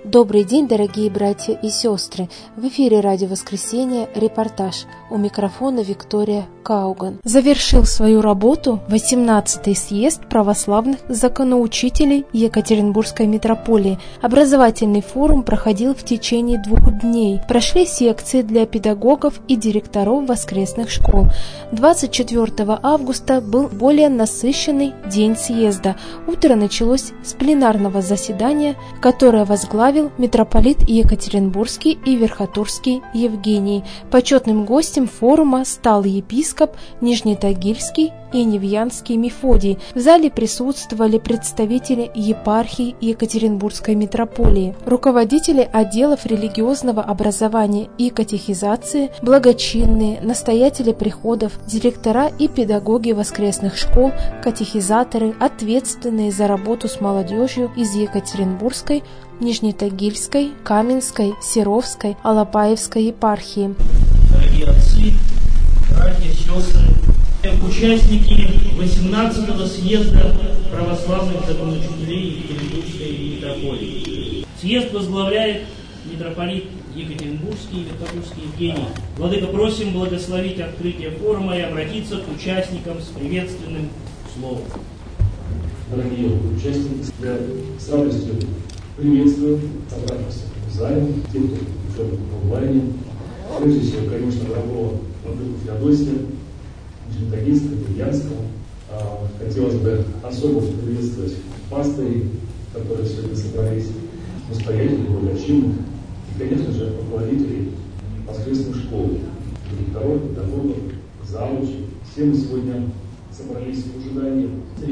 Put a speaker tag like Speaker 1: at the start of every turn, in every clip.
Speaker 1: Добрый день, дорогие братья и сестры! В эфире Радио Воскресения репортаж. У микрофона Виктория Кауган. Завершил свою работу 18-й съезд православных законоучителей Екатеринбургской митрополии. Образовательный форум проходил в течение 2 дней. Прошли секции для педагогов и директоров воскресных школ. 24 августа был более насыщенный день съезда. Утро началось с пленарного заседания, которое возглавил митрополит Екатеринбургский и Верхотурский Евгений. Почетным гостем форума стал епископ Нижнетагильский и Невьянский Мефодий. В зале присутствовали представители епархий Екатеринбургской митрополии, руководители отделов религиозного образования и катехизации, благочинные, настоятели приходов, директора и педагоги воскресных школ, катехизаторы, ответственные за работу с молодежью из Екатеринбургской, Нижнетагильской, Каменской, Серовской, Алапаевской епархии.
Speaker 2: Дорогие отцы, братья, сестры, участники 18-го съезда православных законоучителей Екатеринбургской митрополии. Съезд возглавляет митрополит Екатеринбургский и Верхотурский Евгений. Владыка, просим благословить открытие форума и обратиться к участникам с приветственным словом.
Speaker 3: Дорогие участники, я с радостью приветствую собравшихся в зале, тех, кто в онлайне. Прежде всего, конечно, добро владыку Феодосия, Нижнетагильского, Невьянского. Хотелось бы особо приветствовать пастырей, которые сегодня собрались, настоятелей, благочинных, и, конечно же, руководителей воскресных школ, директоров, педагогов, завучей. Все мы сегодня собрались в ожидании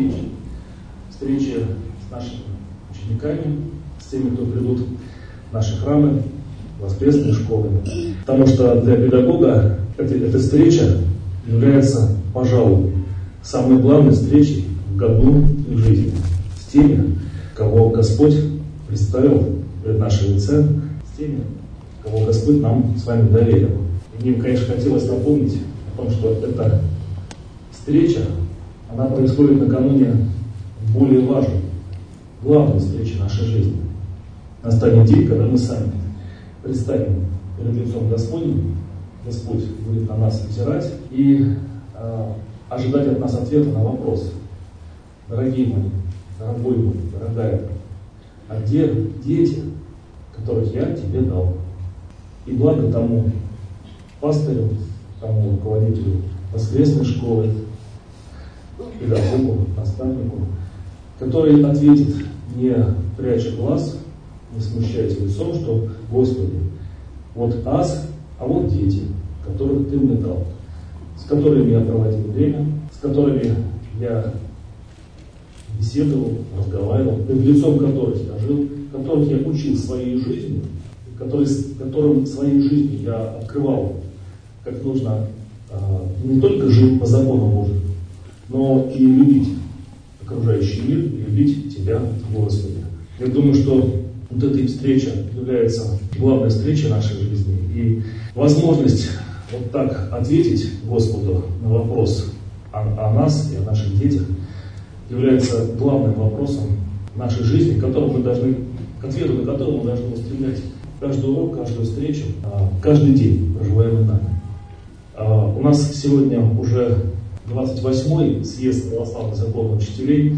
Speaker 3: встречи с нашими учениками, с теми, кто придут в наши храмы, воскресные школы. Потому что для педагога эта встреча является, пожалуй, самой главной встречей в году и в жизни. С теми, кого Господь представил перед нашим лицем, с теми, кого Господь нам с вами доверил. И мне, конечно, хотелось напомнить о том, что эта встреча, она происходит накануне более важной, главной встречи нашей жизни. Настанет день, когда мы сами предстанем перед лицом Господним, Господь будет на нас взирать и ожидать от нас ответа на вопрос: дорогие мои, дорогой мой, дорогая, а где дети, которых я тебе дал? И благо тому пастырю, тому руководителю воскресной школы, педагогу, наставнику, который ответит, не пряча глаз, не смущаясь лицом, что: Господи, вот ас, а вот дети, которых Ты мне дал, с которыми я проводил время, с которыми я беседовал, разговаривал, перед лицом которых я жил, которых я учил своей жизнью, которым своей жизнью я открывал, как нужно не только жить по закону Божьему, но и любить окружающий мир, и любить Тебя, Господи. Я думаю, что вот эта встреча является главной встречей нашей жизни. И возможность вот так ответить Господу на вопрос о нас и о наших детях является главным вопросом нашей жизни, к ответу на который мы должны устремлять каждый урок, каждую встречу, каждый день, проживаемый нами. У нас сегодня уже 28-й съезд православных законоучителей.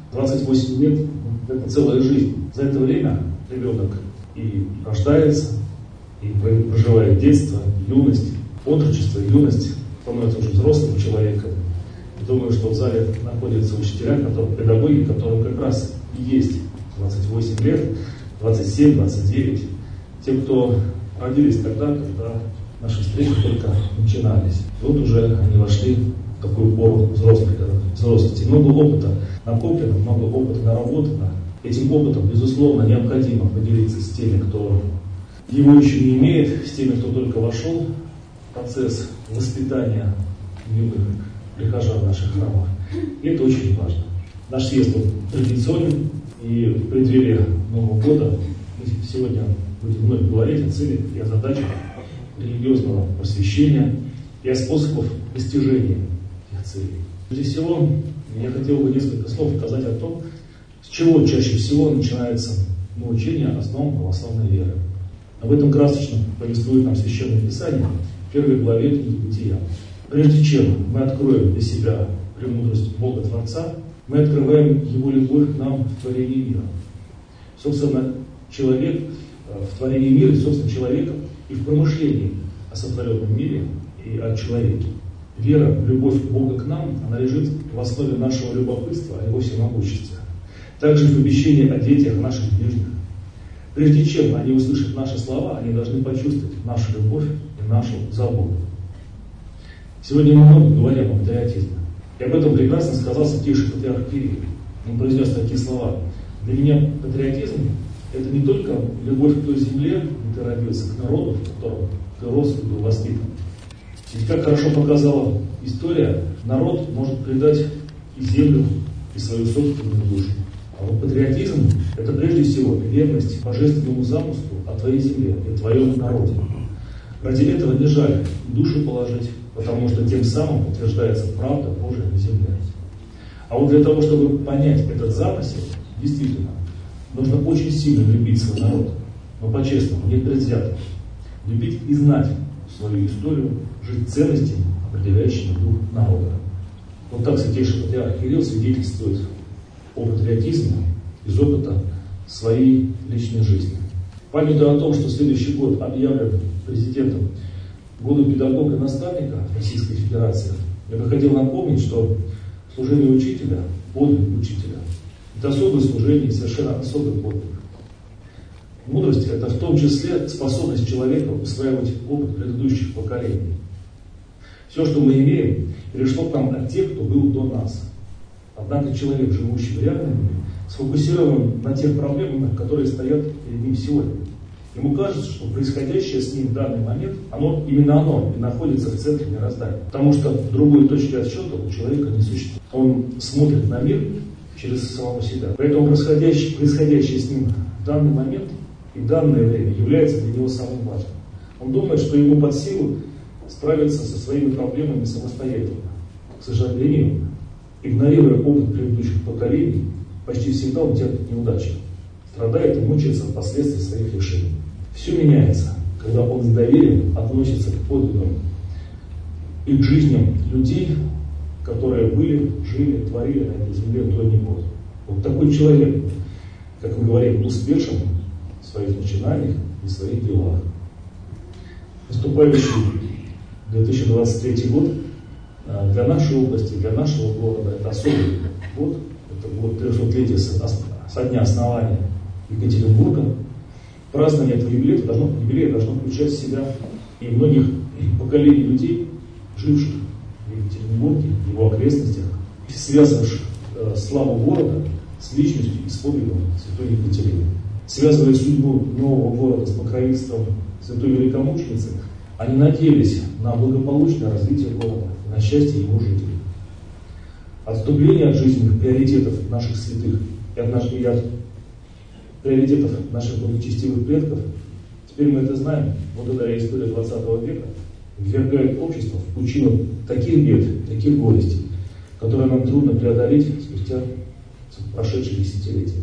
Speaker 3: 28 лет – это целая жизнь. За это время ребенок и рождается, и проживает детство, юность, отрочество, юность, становится уже взрослым человеком. И думаю, что в зале находятся учителя, педагоги, которым как раз и есть 28 лет, 27, 29. Те, кто родились тогда, когда наши встречи только начинались. И вот уже они вошли в такую пору взрослости. Много опыта накоплено, много опыта наработано. Этим опытом, безусловно, необходимо поделиться с теми, кто его еще не имеет, с теми, кто только вошел в процесс воспитания юных прихожан в наших храмах. И это очень важно. Наш съезд традиционен, и в преддверии Нового года мы сегодня будем вновь говорить о целях и о задачах религиозного просвещения и о способах достижения этих целей. Прежде всего, я хотел бы несколько слов сказать о том, с чего чаще всего начинается на учение основам православной веры. Об этом красочно повествует нам Священное Писание в 1 главе книги Бытия. Прежде чем мы откроем для себя премудрость Бога Творца, мы открываем Его любовь к нам в творении мира. Собственно, человек в творении мира, собственно, человека и в промышлении о сотворенном мире и о человеке. Вера, любовь Бога к нам, она лежит в основе нашего любопытства о Его всемогуществе. Также в обещании о детях наших ближних. Прежде чем они услышат наши слова, они должны почувствовать нашу любовь и нашу заботу. Сегодня мы много говорим о патриотизме. И об этом прекрасно сказал святейший патриарх Кирилл. Он произнес такие слова. Для меня патриотизм – это не только любовь к той земле, где ты родился, к народу, в котором ты рос и был воспитан. Ведь как хорошо показала история, народ может предать и землю, и свою собственную душу. А вот патриотизм – это прежде всего верность божественному замыслу о твоей земле и твоем народе. Ради этого не жаль душу положить, потому что тем самым утверждается правда Божия на земле. А вот для того, чтобы понять этот замысел, действительно, нужно очень сильно любить свой народ, но по-честному, не предвзято. Любить и знать свою историю, жить ценностями, определяющими дух народа. Вот так святейший патриарх Кирилл свидетельствует о патриотизме из опыта своей личной жизни. Памятуя о том, что следующий год объявлен президентом годом педагога и наставника Российской Федерации, я бы хотел напомнить, что служение учителя, подвиг учителя, это особое служение и совершенно особый подвиг. Мудрость – это в том числе способность человека усваивать опыт предыдущих поколений. Все, что мы имеем, перешло к нам от тех, кто был до нас. Однако человек, живущий в реальном мире, сфокусирован на тех проблемах, которые стоят перед ним сегодня. Ему кажется, что происходящее с ним в данный момент, именно оно и находится в центре мироздания. Потому что другой точки отсчета у человека не существует. Он смотрит на мир через самого себя. Поэтому происходящее с ним в данный момент и в данное время является для него самым важным. Он думает, что ему под силу справиться со своими проблемами самостоятельно. К сожалению, игнорируя опыт предыдущих поколений, почти всегда он терпит неудачи, страдает и мучается от последствий своих решений. Все меняется, когда он с доверием относится к подвигам и к жизням людей, которые были, жили, творили на этой земле до него. Вот такой человек, как мы говорим, успешен в своих начинаниях и в своих делах. Наступающий 2023 год для нашей области, для нашего города это особый год. Это год 300-летия со дня основания Екатеринбурга. Празднование этого юбилея должно включать в себя и многих поколений людей, живших в Екатеринбурге, в его окрестностях, связывавших славу города с личностью и с подвигом святой Екатерины. Связывая судьбу нового города с покровительством святой великомученицы, они надеялись на благополучное развитие города, на счастье его жителей. Отступление от жизненных приоритетов наших святых и от приоритетов наших благочестивых предков, теперь мы это знаем, благодаря истории 20 века, ввергает общество в пучину таких бед, таких горестей, которые нам трудно преодолеть спустя прошедшие десятилетия.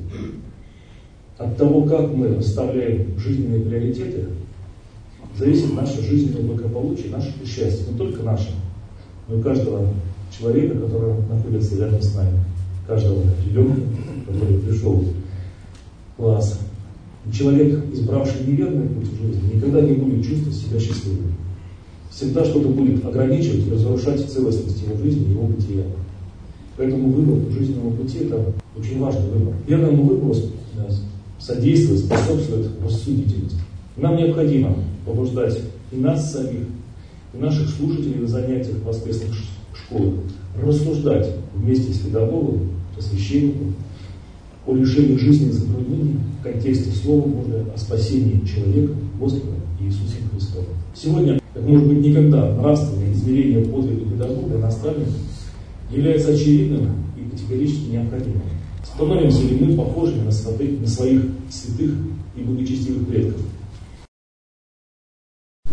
Speaker 3: От того, как мы расставляем жизненные приоритеты, зависит наше жизненное благополучие, наше счастье, не только наше, но и каждого человека, который находится рядом с нами, каждого ребенка, который пришел в класс. Человек, избравший неверный путь в жизни, никогда не будет чувствовать себя счастливым. Всегда что-то будет ограничивать и разрушать целостность его жизни, его бытия. Поэтому выбор жизненного пути – это очень важный выбор. Верному выбору содействует, способствует рассудительность. Нам необходимо побуждать и нас самих, и наших слушателей на занятиях в воскресных школах рассуждать вместе с педагогом, просвещенником о решении жизненных затруднений в контексте Слова Божия о спасении человека Господа Иисуса Христа. Сегодня, как может быть никогда, нравственное измерение подвига педагога и наставника является очевидным и категорически необходимым. Становимся ли мы похожими на своих святых и благочестивых предков?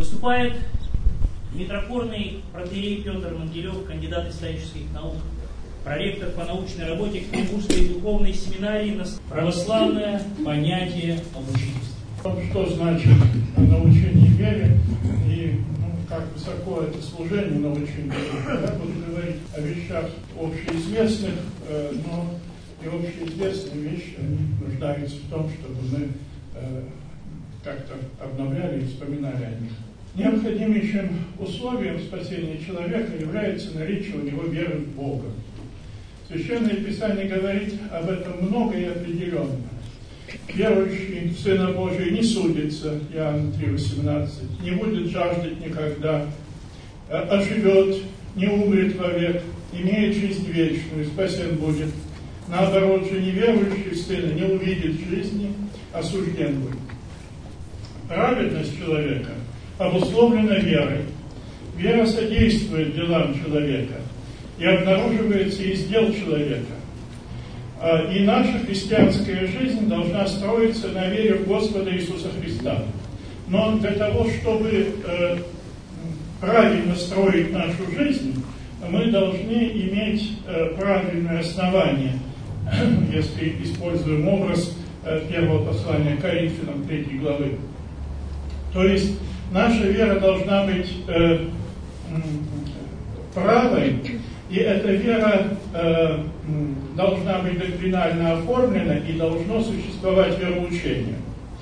Speaker 2: Выступает митрофорный протоиерей Петр Могилев, кандидат исторических наук. проректор по научной работе Екатеринбургской духовной семинарии «Православное понятие об учительстве».
Speaker 4: Что значит научение вере и как высоко это служение научения вере? Я буду говорить о вещах общеизвестных, но и общеизвестные вещи нуждаются в том, чтобы мы как-то обновляли и вспоминали о них. Необходимейшим условием спасения человека является наличие у него веры в Бога. Священное Писание говорит об этом много и определенно. Верующий в Сына Божия не судится, Иоанна 3,18, не будет жаждать никогда, оживет, не умрет вовек, имеет жизнь вечную, спасен будет. Наоборот же, неверующий в Сына не увидит жизни, осужден будет. Праведность человека обусловлена верой. Вера содействует делам человека и обнаруживается из дел человека. И наша христианская жизнь должна строиться на вере в Господа Иисуса Христа. Но для того, чтобы правильно строить нашу жизнь, мы должны иметь правильное основание, если используем образ первого послания к Коринфянам 3 главы. То есть наша вера должна быть правой, и эта вера должна быть доктринально оформлена, и должно существовать вероучение.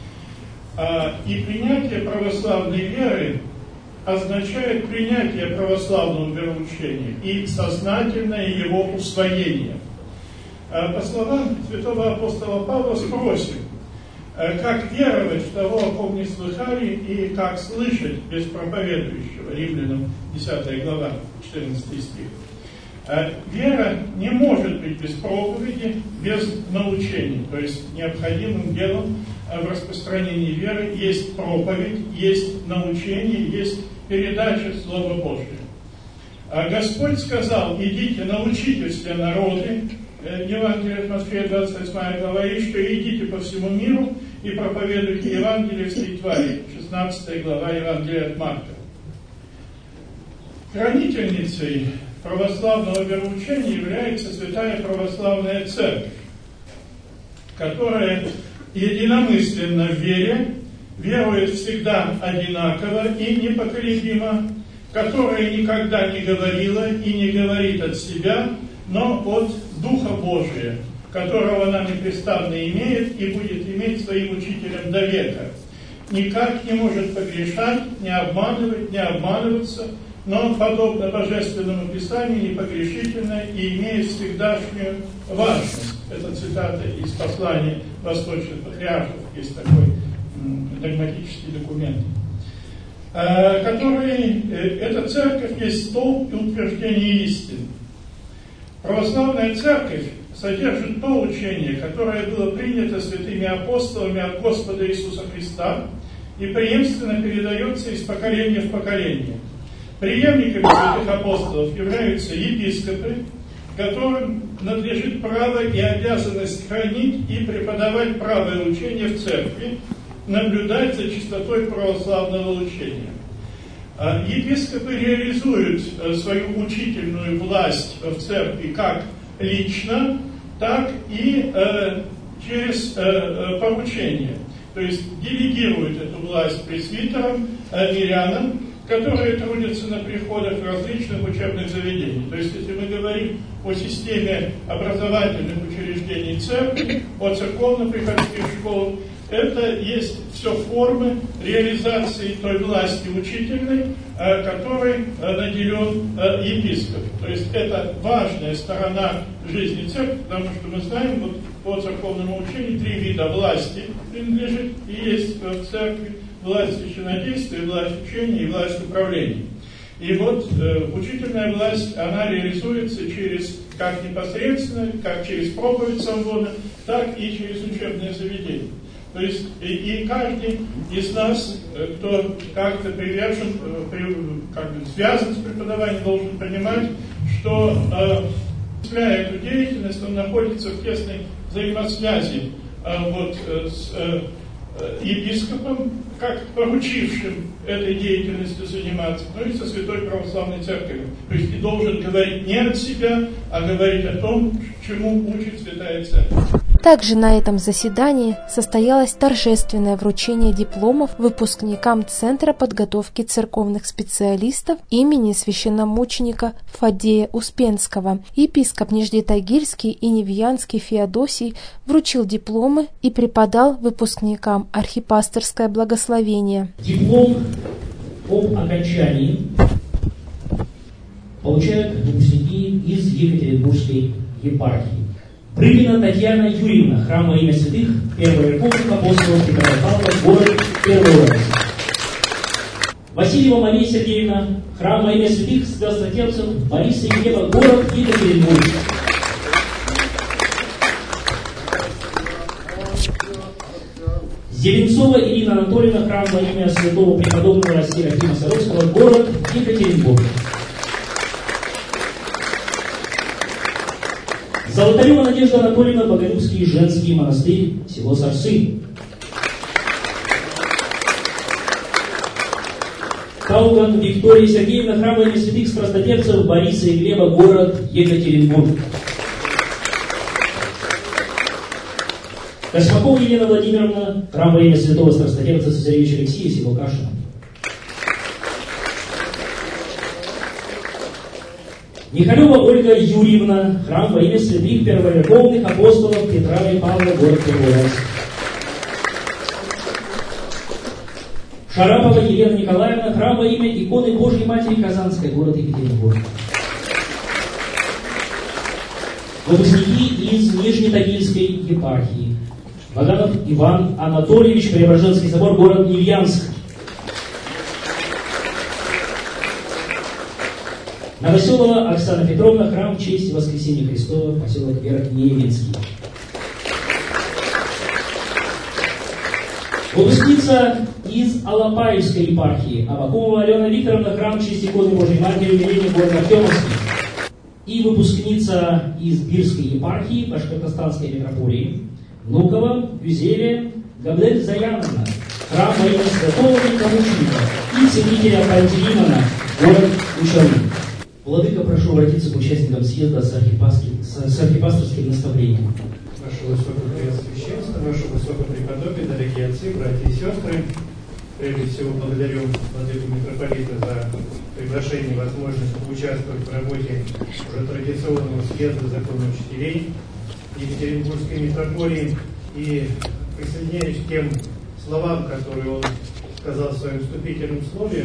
Speaker 4: И принятие православной веры означает принятие православного вероучения и сознательное его усвоение. По словам святого апостола Павла, спросим, как веровать в того, о ком не слыхали, и как слышать без проповедующего. Римлянам 10 глава, 14 стих. Вера не может быть без проповеди, без научения. То есть необходимым делом в распространении веры есть проповедь, есть научение, есть передача Слова Божия. Господь сказал: идите, научите все народы, Евангелие от Матфея, 28 глава, и что идите по всему миру и проповедуйте Евангелие всей твари, 16 глава Евангелия от Марка. Хранительницей православного вероучения является Святая Православная Церковь, которая единомысленно в вере, верует всегда одинаково и непоколебимо, которая никогда не говорила и не говорит от себя, но от Духа Божия, которого она непрестанно имеет и будет иметь своим учителем до века. Никак не может погрешать, не обманывать, не обманываться, но, подобно Божественному Писанию, непогрешительно и имеет всегдашнюю важность. Это цитата из послания восточных патриархов, есть такой догматический документ. Эта церковь есть столб и утверждение истины. Православная церковь содержит то учение, которое было принято святыми апостолами от Господа Иисуса Христа и преемственно передается из поколения в поколение. Преемниками святых апостолов являются епископы, которым надлежит право и обязанность хранить и преподавать правое учение в церкви, наблюдать за чистотой православного учения. Епископы реализуют свою учительную власть в церкви как лично, так и через поручение. То есть делегируют эту власть пресвитерам, мирянам, которые трудятся на приходах различных учебных заведений. То есть, если мы говорим о системе образовательных учреждений церкви, о церковно-приходских школах, это есть все формы реализации той власти учительной, которой наделен епископ. То есть, это важная сторона жизни церкви, потому что мы знаем, вот по церковному учению 3 вида власти принадлежит и есть в церкви: власть священнодействия, власть учения и власть управления. И вот учительная власть, она реализуется как непосредственно, как через проповедь Самвона, так и через учебное заведение. То есть и каждый из нас, кто как-то привержен, связан с преподаванием, должен понимать, что, осуществляя эту деятельность, он находится в тесной взаимосвязи с епископом, как поручившим этой деятельностью заниматься, но и со Святой Православной Церковью. То есть и должен говорить не от себя, а говорить о том, чему учит Святая Церковь.
Speaker 1: Также на этом заседании состоялось торжественное вручение дипломов выпускникам Центра подготовки церковных специалистов имени священномученика Фаддея Успенского. Епископ Нижнетагильский и Невьянский Феодосий вручил дипломы и преподал выпускникам архипасторское благословение.
Speaker 2: Диплом об окончании получают выпускники из Екатеринбургской епархии. Прыгина Татьяна Юрьевна, храм во имя святых первоверховных апостолов Петра и Павла, город Первоуральск. Васильева Мария Сергеевна, храм во имя святых страстотерпцев Бориса и Глеба, город Екатеринбург. Зеленцова Ирина Анатольевна, храм во имя святого преподобного Серафима Саровского, город Екатеринбург. Золотарева Надежда Анатольевна, Богородский женский монастырь, село Сарсы. Кауган Виктория Сергеевна, храм во имя святых страстотерпцев Бориса и Глеба, город Екатеринбург. Космакова Елена Владимировна, храм во имя святого страстотерпца Цесаревича Алексея, село Кашино. Михалева Ольга Юрьевна, храм во имя святых первоверховных апостолов Петра и Павла, город Первоуральск. Шарапова Елена Николаевна, храм во имя иконы Божьей Матери Казанской, город Екатеринбург. Выпускники из Нижнетагильской епархии. Ваганов Иван Анатольевич, Преображенский собор, город Невьянск. Новоселова Оксана Петровна, храм в честь Воскресения Христова, поселок Верхнеевинский. Выпускница из Алапаевской епархии Авакумова Алена Викторовна, храм в честь иконы Божьей Матери, умиления, город Артемовский. И выпускница из Бирской епархии Башкортостанской митрополии Внукова Гюзелия Габдель Заяновна, храм во имя святого великомученика и целителя Пантелеймона, город Учалы. Владыка, прошу обратиться к участникам съезда с архипасторским наставлением.
Speaker 5: Ваше Высокопреосвященство, Ваше Высокопреподобие, дорогие отцы, братья и сестры, прежде всего благодарю Владыку Митрополита за приглашение и возможность поучаствовать в работе уже традиционного съезда законных учителей Екатеринбургской митрополии и присоединяюсь к тем словам, которые он сказал в своем вступительном слове,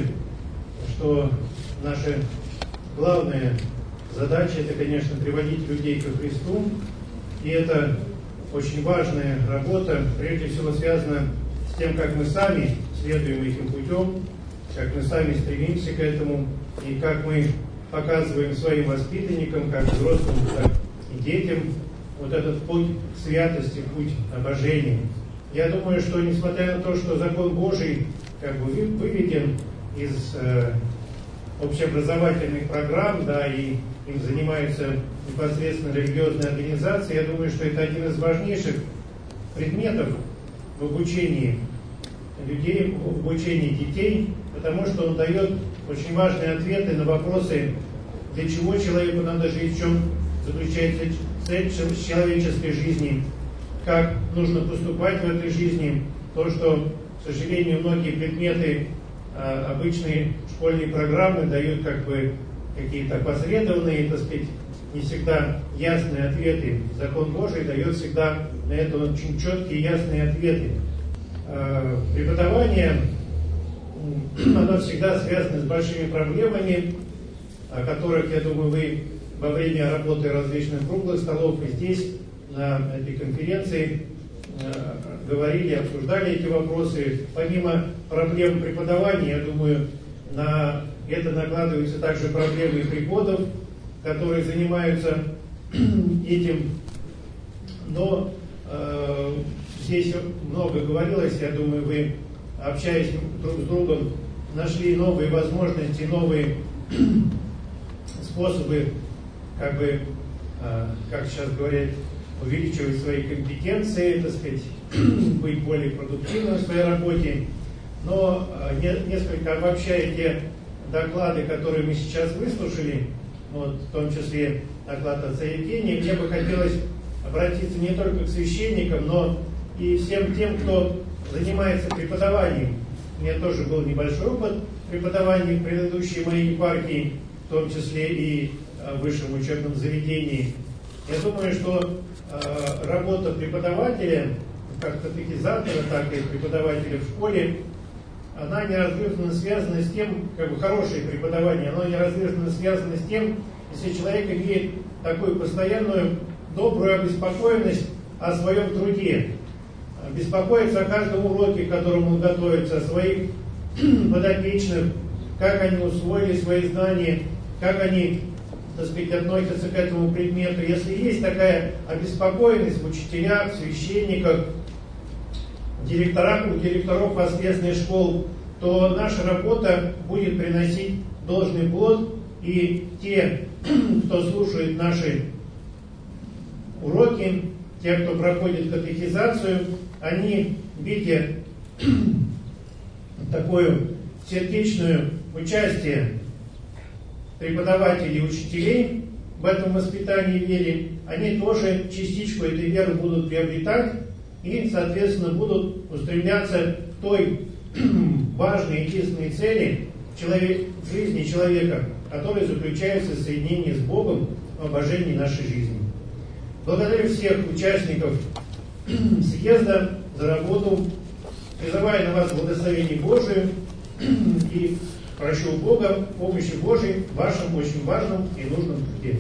Speaker 5: что наша главная задача — это, конечно, приводить людей ко Христу, и это очень важная работа, прежде всего связана с тем, как мы сами следуем этим путем, как мы сами стремимся к этому, и как мы показываем своим воспитанникам, как взрослым, так и детям, вот этот путь святости, путь обожения. Я думаю, что несмотря на то, что закон Божий как бы выведен из общеобразовательных программ, да, и им занимаются непосредственно религиозные организации, я думаю, что это один из важнейших предметов в обучении людей, в обучении детей, потому что он дает очень важные ответы на вопросы, для чего человеку надо жить, в чем заключается цель человеческой жизни, как нужно поступать в этой жизни. То, что, к сожалению, многие предметы обычные школьные программы дают как бы какие-то опосредованные, так сказать, не всегда ясные ответы. Закон Божий дает всегда на это очень четкие и ясные ответы. Преподавание, оно всегда связано с большими проблемами, о которых, я думаю, вы во время работы различных круглых столов и здесь, на этой конференции, говорили, обсуждали эти вопросы. Помимо проблем преподавания, я думаю, на это накладываются также проблемы преподов, которые занимаются этим. Но здесь много говорилось, я думаю, вы, общаясь друг с другом, нашли новые возможности, новые способы, как бы, как сейчас говорят, увеличивать свои компетенции, так сказать, быть более продуктивным в своей работе. Но несколько обобщая те доклады, которые мы сейчас выслушали, вот, в том числе доклад отца Евгения, мне бы хотелось обратиться не только к священникам, но и всем тем, кто занимается преподаванием. У меня тоже был небольшой опыт преподавания в предыдущей моей епархии, в том числе и в высшем учебном заведении. Я думаю, что работа преподавателя, как катехизатора, так и преподавателя в школе, она неразрывно связана с тем, как бы хорошее преподавание, оно неразрывно связано с тем, если человек имеет такую постоянную добрую обеспокоенность о своем труде, беспокоится о каждом уроке, к которому он готовится, о своих подопечных, как они усвоили свои знания, как они, так сказать, относятся к этому предмету. Если есть такая обеспокоенность в учителях, в священниках, у директоров воскресных школ, то наша работа будет приносить должный плод, и те, кто слушает наши уроки, те, кто проходит катехизацию, они, видя такое сердечное участие преподавателей и учителей в этом воспитании веры, они тоже частичку этой веры будут приобретать и, соответственно, будут устремляться к той важной единственной цели в жизни человека, которая заключается в соединении с Богом в обожении нашей жизни. Благодарю всех участников съезда за работу, призываю на вас благословение Божие и прошу Бога помощи Божией в вашем очень важном и нужном труде.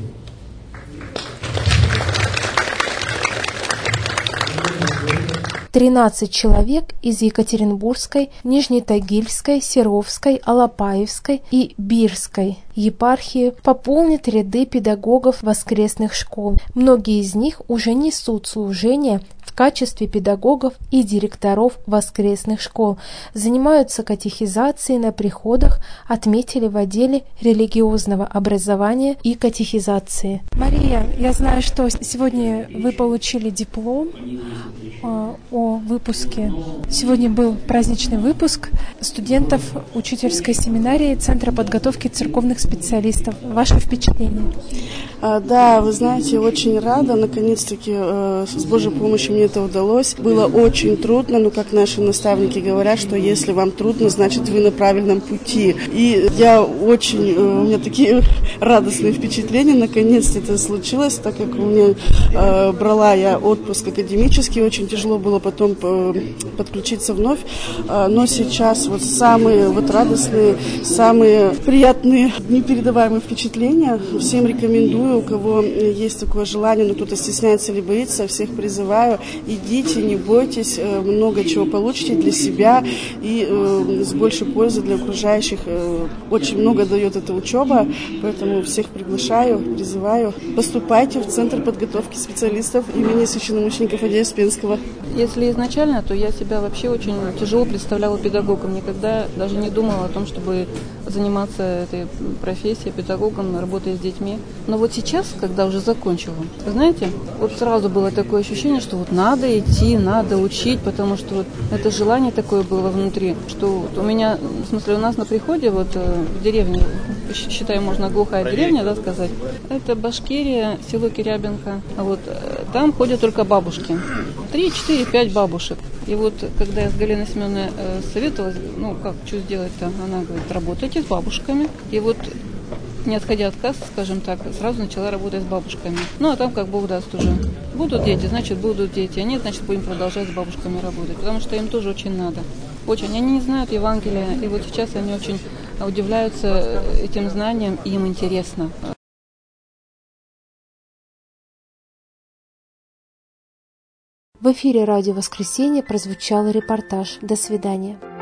Speaker 1: 13 человек из Екатеринбургской, Нижнетагильской, Серовской, Алапаевской и Бирской епархии пополнят ряды педагогов воскресных школ. Многие из них уже несут служение в качестве педагогов и директоров воскресных школ, занимаются катехизацией на приходах, отметили в отделе религиозного образования и катехизации. Мария, я знаю, что сегодня вы получили диплом о выпуске. Сегодня был праздничный выпуск студентов учительской семинарии Центра подготовки церковных специалистов. Ваше впечатление?
Speaker 6: Да, вы знаете, очень рада. Наконец-таки с Божьей помощью мне это удалось. Было очень трудно, но как наши наставники говорят, что если вам трудно, значит вы на правильном пути. И я очень, у меня такие радостные впечатления. Наконец-то это случилось, так как у меня брала я отпуск академический, очень тяжело было потом подключиться вновь. Но сейчас вот самые вот радостные, самые приятные, непередаваемые впечатления. Всем рекомендую, у кого есть такое желание, но кто-то стесняется или боится, всех призываю. Идите, не бойтесь, много чего получите для себя и с большей пользой для окружающих. Очень много дает эта учеба, поэтому всех приглашаю, призываю. Поступайте в Центр подготовки специалистов имени священномученика Фадея Успенского.
Speaker 7: Если изначально, то я себя вообще очень тяжело представляла педагогом. Никогда даже не думала о том, чтобы заниматься этой профессией, педагогом, работая с детьми. Но вот сейчас, когда уже закончила, вы знаете, вот сразу было такое ощущение, что вот надо идти, надо учить, потому что вот это желание такое было внутри, что вот у меня, в смысле, у нас на приходе, вот в деревне, считаю, можно глухая деревня, да, сказать, это Башкирия, село Кирябинка, вот там ходят только бабушки, 3, 4, 5 бабушек. И вот, когда я с Галиной Семеновной советовалась, ну, как, что сделать-то, она говорит, работайте с бабушками. И вот, не отходя от кассы, скажем так, сразу начала работать с бабушками. Ну, а там, как Бог даст уже. Будут дети, значит, будут дети. А нет, значит, будем продолжать с бабушками работать. Потому что им тоже очень надо. Очень. Они не знают Евангелия. И вот сейчас они очень удивляются этим знаниям, и им интересно.
Speaker 1: В эфире «Радио Воскресенье» прозвучал репортаж. До свидания.